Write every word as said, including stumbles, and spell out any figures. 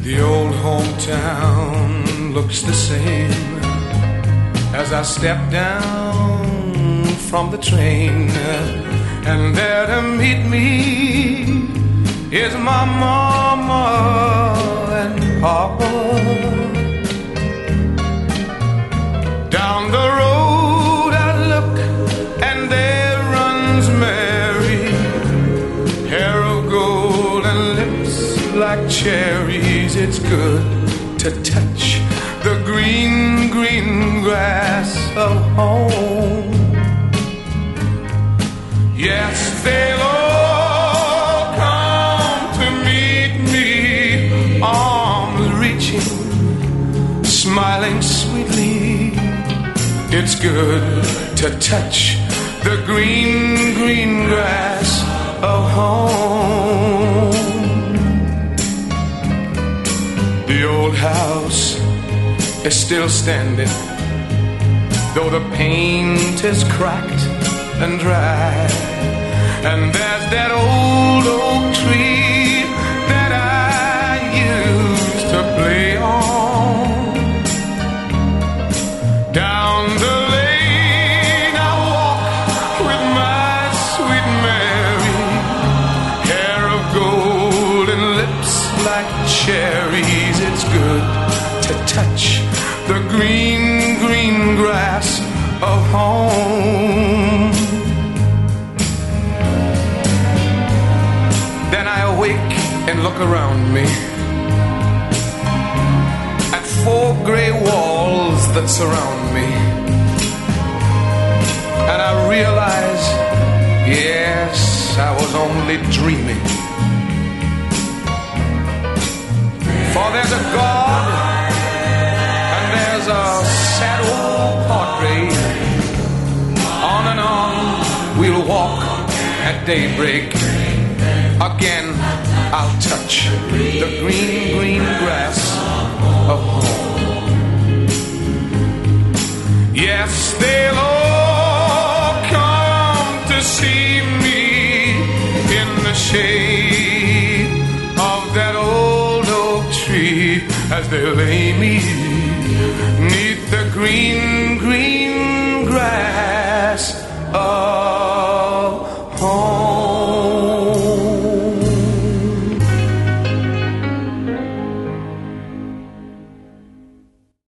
The old hometown looks the same as I step down from the train, and there to meet me is my mama and papa. Down the road I look, and there runs Mary, hair of gold and lips like cherries. It's good to touch the green, green grass of home. Yes, they'll all come to meet me, arms reaching, smiling sweetly. It's good to touch the green, green grass of home. The old house is still standing, though the paint is cracked and dry. And there's that old oak tree that I used to play on. Down the lane I walk with my sweet Mary, hair of gold and lips like cherries. It's good to touch the green, green grass of home. Then I awake and look around me at four gray walls that surround me, and I realize, yes, I was only dreaming. For there's a God, and there's a sad old portrait. On and on we'll walk at daybreak. Again I'll touch the green, green grass of home. Yes, they'll all come to see me in the shade of that old oak tree, as they lay me neath the green, green grass of